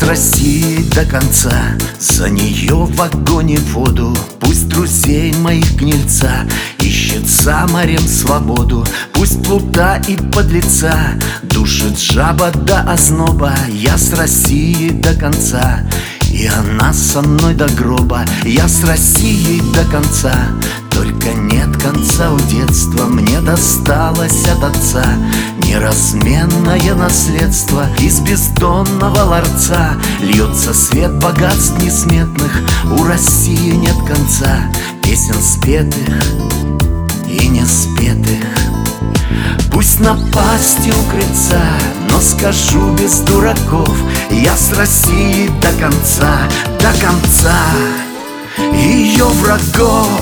Россией до конца, за нее в вагоне воду. Пусть друзей моих гнильца ищет за морем свободу. Пусть плута и подлеца душит жаба до озноба. Я с Россией до конца, и она со мной до гроба. Я с Россией до конца, только нет конца у детства. Мне досталось от отца неразменное наследство. Из бездонного ларца льется свет богатств несметных. У России нет конца песен спетых и не спетых. Пусть напасти укрыться, но скажу без дураков: я с Россией до конца ее врагов.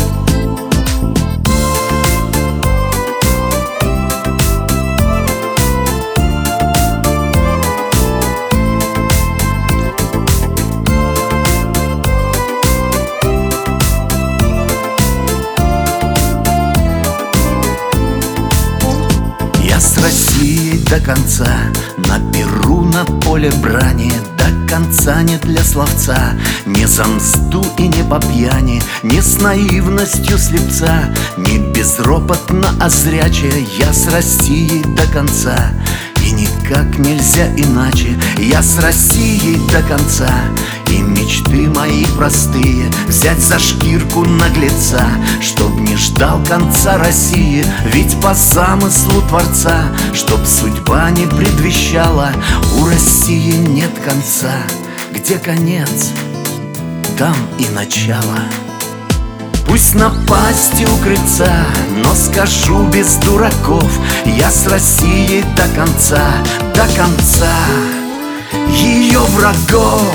С Россией до конца, на Перу, на поле брани. До конца не для словца, не за мзду и не по пьяни, не с наивностью слепца, не безропотно, а зряче. Я с Россией до конца, и никак нельзя иначе. Я с Россией до конца, и мечты мои простые взять за шкирку наглеца, чтоб не ждал конца России. Ведь по замыслу Творца, чтоб судьба не предвещала, у России нет конца. Где конец, там и начало. Пусть напасти укрыться, но скажу без дураков: я с Россией до конца ее врагов.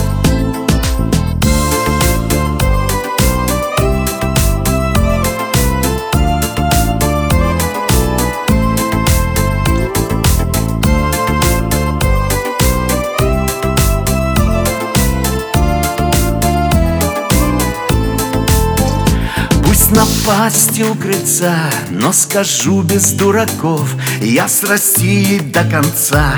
Напасти укрыться, но скажу без дураков: я с Россией до конца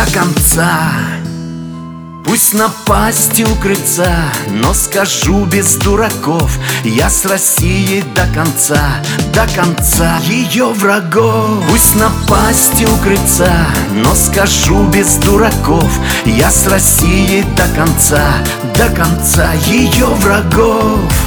Пусть напасти укрыться, но скажу без дураков: я с Россией до конца ее врагов. Пусть напасти укрыться, но скажу без дураков: я с Россией до конца ее врагов.